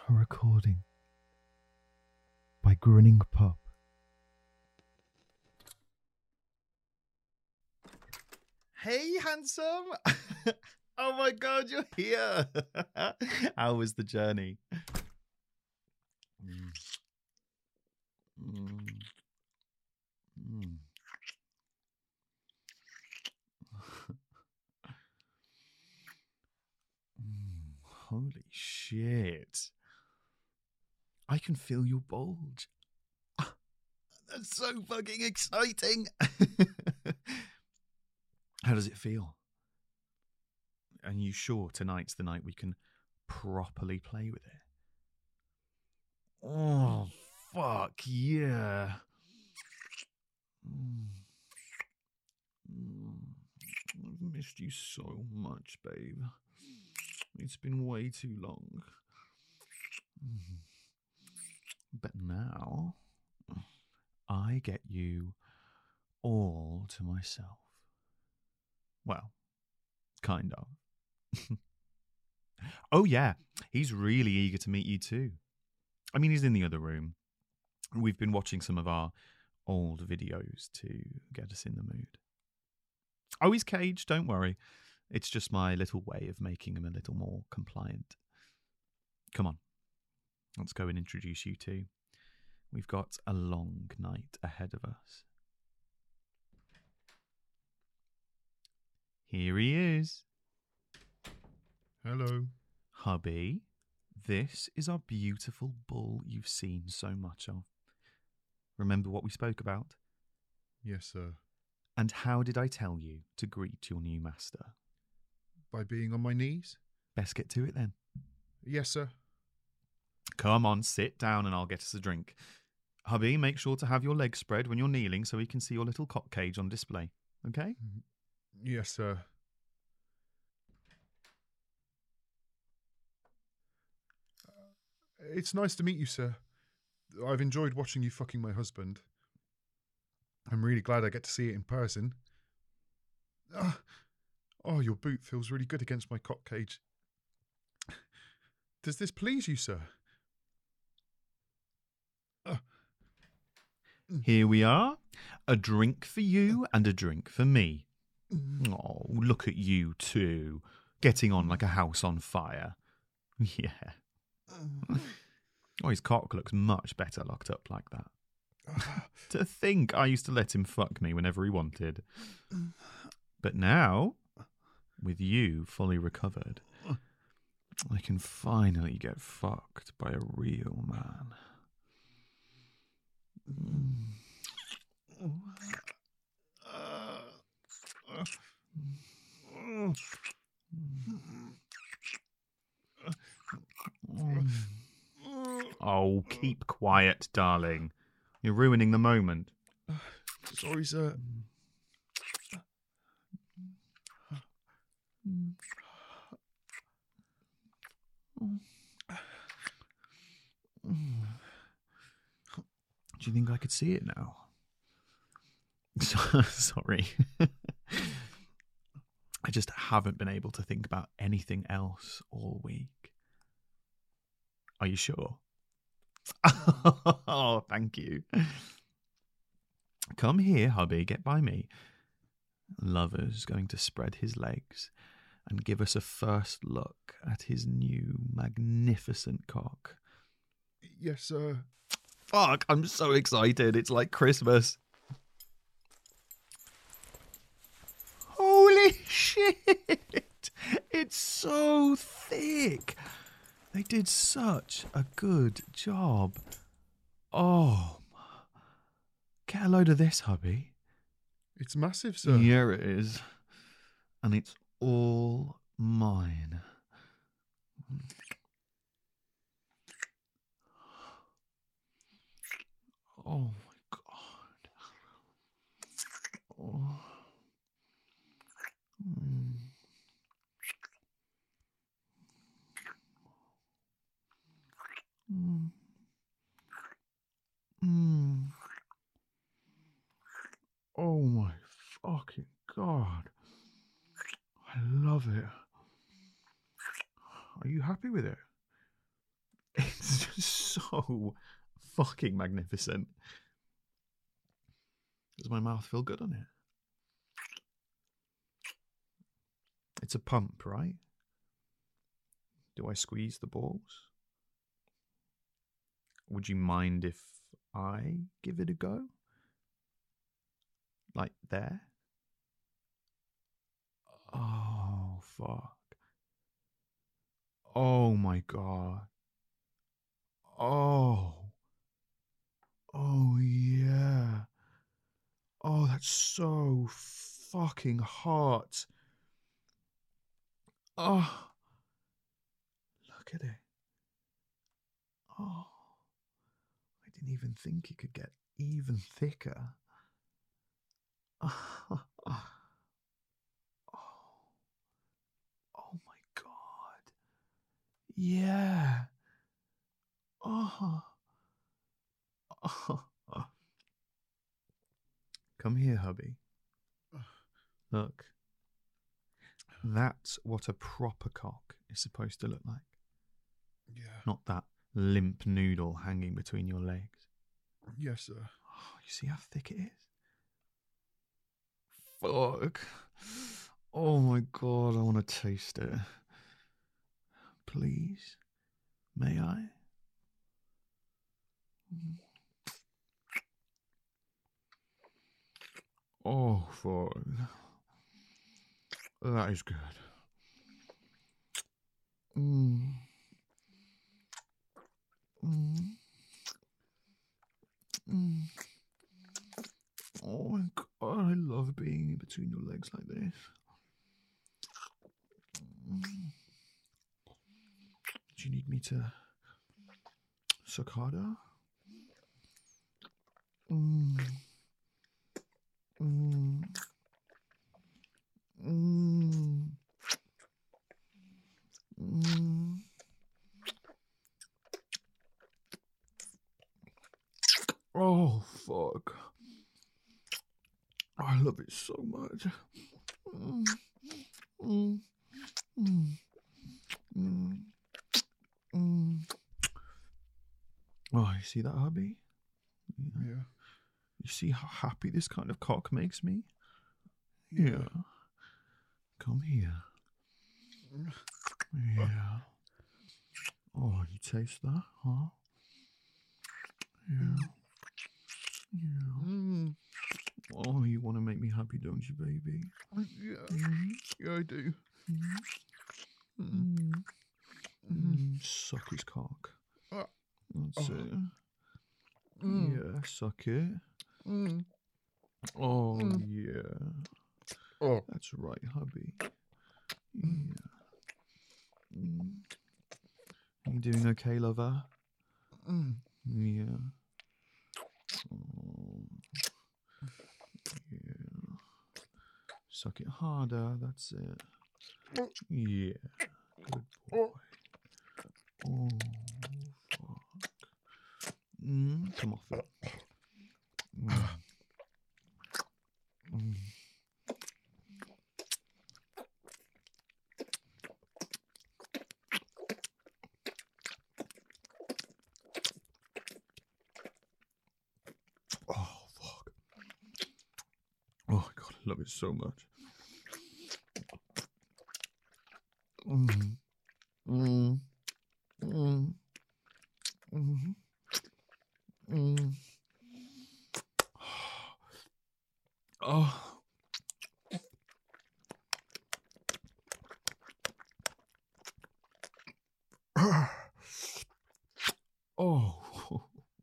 A recording by Grinning Pup. Hey, handsome! Oh my god, you're here! How was the journey? Holy shit. I can feel your bulge. That's so fucking exciting. How does it feel? Are you sure tonight's the night we can properly play with it? Oh, fuck yeah. I've missed you so much, babe. It's been way too long. But now, I get you all to myself. Well, kind of. Oh yeah, he's really eager to meet you too. I mean, he's in the other room. We've been watching some of our old videos to get us in the mood. Oh, he's caged, don't worry. It's just my little way of making him a little more compliant. Come on, let's go and introduce you two. We've got a long night ahead of us. Here he is. Hello. Hubby, this is our beautiful bull you've seen so much of. Remember what we spoke about? Yes, sir. And how did I tell you to greet your new master? By being on my knees? Best get to it then. Yes, sir. Come on, sit down and I'll get us a drink. Hubby, make sure to have your legs spread when you're kneeling so we can see your little cock cage on display. Okay? Yes, sir. It's nice to meet you, sir. I've enjoyed watching you fucking my husband. I'm really glad I get to see it in person. Oh, your boot feels really good against my cock cage. Does this please you, sir? Here we are. A drink for you and a drink for me. Oh, look at you two. Getting on like a house on fire. Yeah. Oh, his cock looks much better locked up like that. To think I used to let him fuck me whenever he wanted. But now, with you fully recovered, I can finally get fucked by a real man. Oh, keep quiet, darling. You're ruining the moment. Sorry, sir. Do you think I could see it now? Sorry. I just haven't been able to think about anything else all week. Are you sure? Oh, thank you. Come here, hubby, get by me. Lover's going to spread his legs and give us a first look at his new magnificent cock. Yes, sir. Fuck, I'm so excited. It's like Christmas. Holy shit! It's so thick. They did such a good job. Oh, get a load of this, hubby. It's massive, sir. Here it is. And it's all mine. Oh my god. Oh. Oh my fucking god. I love it. Are you happy with it? It's just so fucking magnificent. Does my mouth feel good on it? It's a pump, right? Do I squeeze the balls? Would you mind if I give it a go? Like there? Oh, fuck. Oh my god. Oh. Oh, yeah. Oh, that's so fucking hot. Oh. Look at it. Oh. I didn't even think it could get even thicker. Oh. Oh my god. Yeah. Oh. Come here, hubby. Look. That's what a proper cock is supposed to look like. Yeah. Not that limp noodle hanging between your legs. Yes, sir. Oh, you see how thick it is? Fuck. Oh my god, I want to taste it. Please. May I? Oh, fuck. That is good. Mm. Mm. Mm. Oh my god, I love being in between your legs like this. Mm. Do you need me to suck harder? Mm. Mm. Mm. Mm. Oh, fuck. I love it so much. Mm. Mm. Mm. Mm. Mm. Oh, you see that, hubby? Yeah. You see how happy this kind of cock makes me? Yeah. Come here. Yeah. Oh, you taste that, huh? Yeah. Yeah. Mm. Oh, you want to make me happy, don't you, baby? Yeah. Mm. Yeah, I do. Mm. Mm. Suck his cock. That's it. Yeah, suck it. Oh, yeah. Oh. That's right, hubby. Yeah. You doing okay, lover? Yeah. Oh. Yeah. Suck it harder, that's it. Yeah. Good boy. Oh, fuck. Come off it. Oh, fuck. Oh, my God, I love it so much. Mm. Mm. Mm. Mm. Mm. Oh. Oh.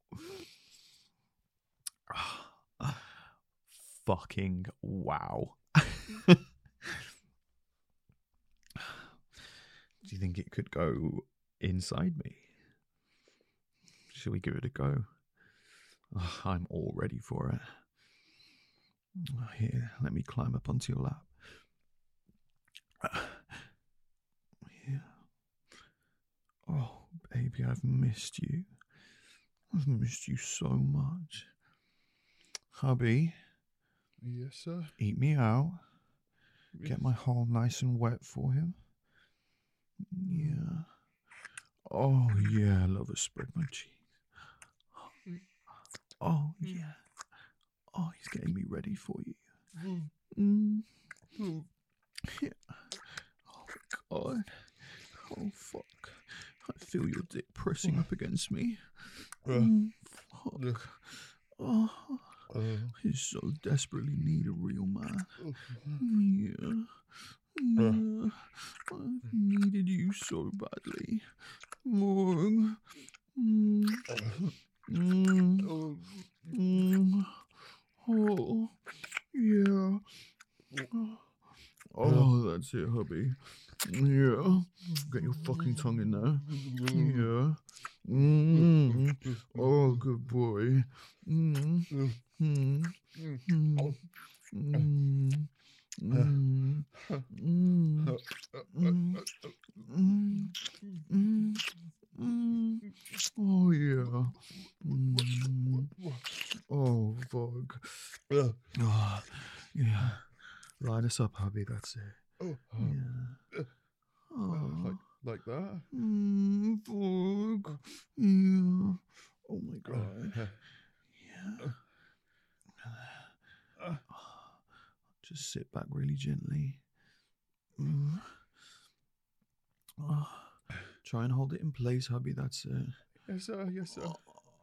Fucking wow. Do you think it could go inside me? Shall we give it a go? Oh, I'm all ready for it. Here, let me climb up onto your lap. Yeah. Oh, baby, I've missed you. I've missed you so much. Hubby, Yes, sir. eat me out. Get my hole nice and wet for him. Yeah. Oh yeah, lover, spread my cheeks. Oh yeah. Oh, he's getting me ready for you. Mm. Yeah. Oh God. Oh fuck. I feel your dick pressing up against me. Fuck. Oh, I so desperately need a real man. Yeah. Yeah. I've needed you so badly. Mm. Mm. Mm. Mm. Oh, yeah. Oh, that's it, hubby. Yeah. Get your fucking tongue in there. Yeah. Mm. Oh, good boy. Mm. Mm. Mm. Mm. Mm. Mm. Mm. Mm. Mm. Oh, yeah. Mm. Oh, fuck. Oh, yeah. Line us up, hubby. That's it. Yeah. Oh. Like that. Fuck. Yeah. Oh my God. Yeah. Just sit back really gently. Oh. Try and hold it in place, hubby. That's it. Yes, sir. Yes, sir.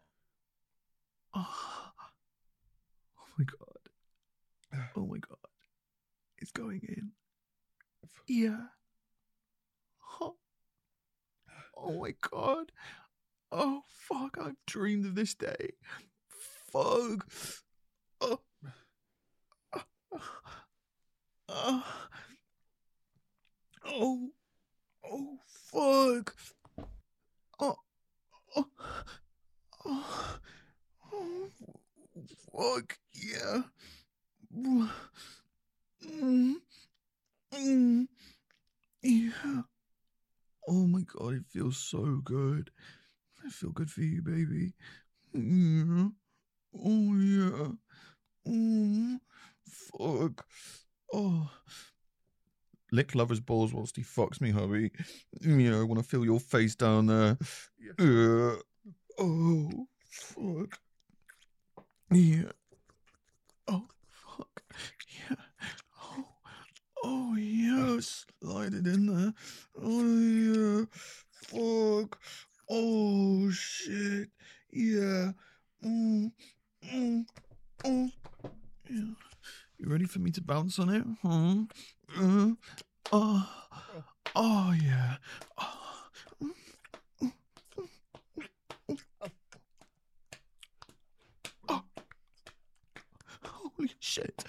Oh my God. Oh my God. It's going in. Yeah. Oh my God. Oh fuck. I've dreamed of this day. Fuck. Oh. Oh. Oh fuck. Oh. Oh. Oh. Oh. Fuck. Yeah. Yeah. Oh my God, it feels so good. I feel good for you, baby. Yeah. Oh yeah. Fuck. Oh. Lick lover's balls whilst he fucks me, hubby. Yeah, I want to feel your face down there. Yeah. Oh, fuck. Yeah. Oh, fuck. Yeah. Oh, oh yeah. Slide it in there. Oh yeah. Fuck. Oh shit. Yeah. Mm. Mm. Mm. Yeah. You ready for me to bounce on it? Oh. Oh yeah. Oh. Oh. Holy shit.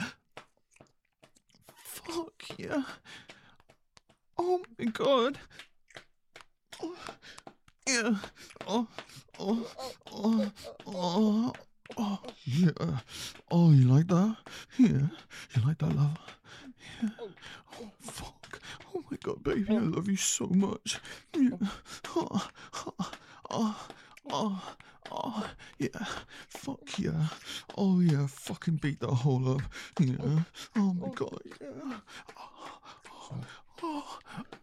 Fuck yeah. Oh my God. Oh, yeah. Oh, oh, oh, oh, oh, yeah. Oh, you like that? Yeah. You like that, love? Yeah. Oh, fuck. Oh my God, baby, I love you so much. Yeah. Oh, oh, oh, oh, oh, yeah. Fuck yeah. Oh yeah, fucking beat that hole up. Yeah. Oh my God, yeah. Oh, oh,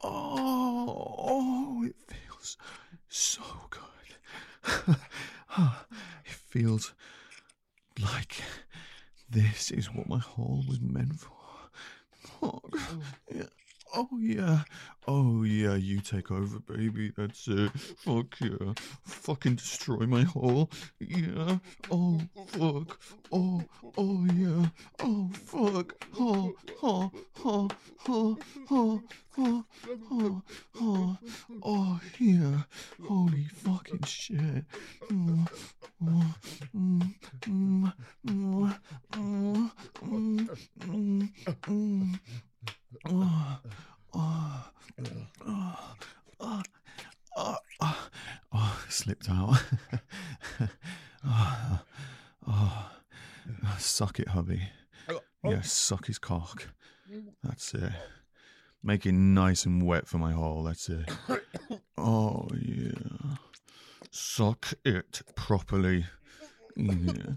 oh, it feels so good. It feels like this is what my hole was meant for. Fuck. Yeah. Oh yeah. Oh yeah, you take over, baby. That's it. Fuck yeah. Fucking destroy my hole. Yeah. Oh fuck. Oh yeah. Oh fuck. Oh oh oh oh oh oh oh oh oh yeah. Holy fucking shit. Oh, oh, oh, oh, oh, slipped out. Suck it, hubby. Yeah, suck his cock. That's it. Make it nice and wet for my hole. That's it. Oh, yeah. Suck it properly. Yeah.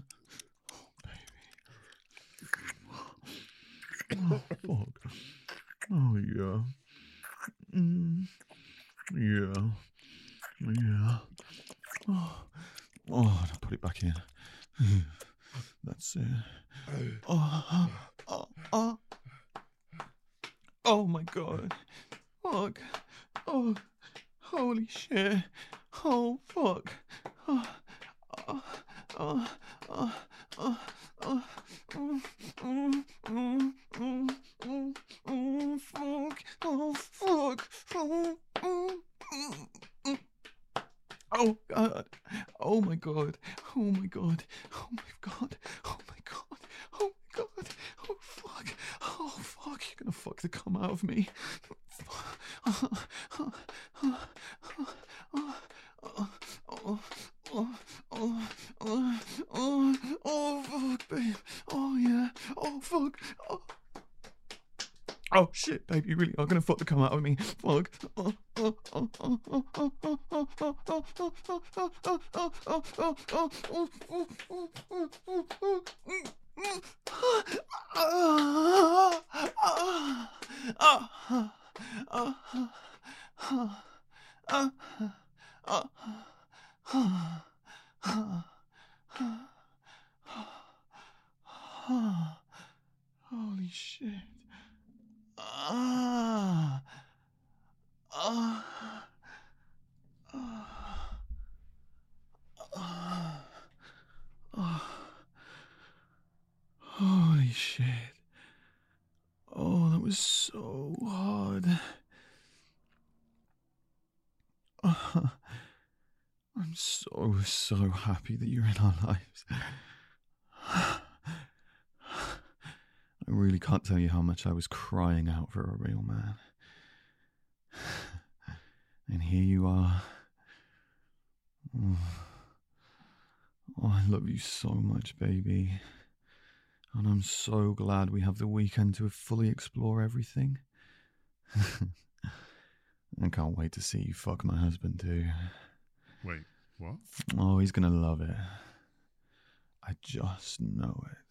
Oh, fuck. Oh, yeah. Yeah. Yeah. Oh, now put it back in. That's it. Oh my god. Fuck. Oh, holy shit. Oh, fuck. Oh, oh, oh, oh, oh, oh, fuck. Oh, fuck. Oh, God. Oh, my God. Oh, my God. Oh, my God. Oh, my God. Oh, my God. Oh, fuck. Oh, fuck. You're gonna fuck the cum out of me. Oh, fuck, babe. Oh, yeah. Oh, fuck. Oh, shit, babe. You really are gonna fuck the cum out of me. Fuck. Holy shit. Holy shit. Oh, that was so hard. I'm so happy that you're in our lives. I really can't tell you how much I was crying out for a real man. And here you are. Oh, I love you so much, baby. And I'm so glad we have the weekend to fully explore everything. I can't wait to see you fuck my husband too. Wait, what? Oh, he's gonna love it. I just know it.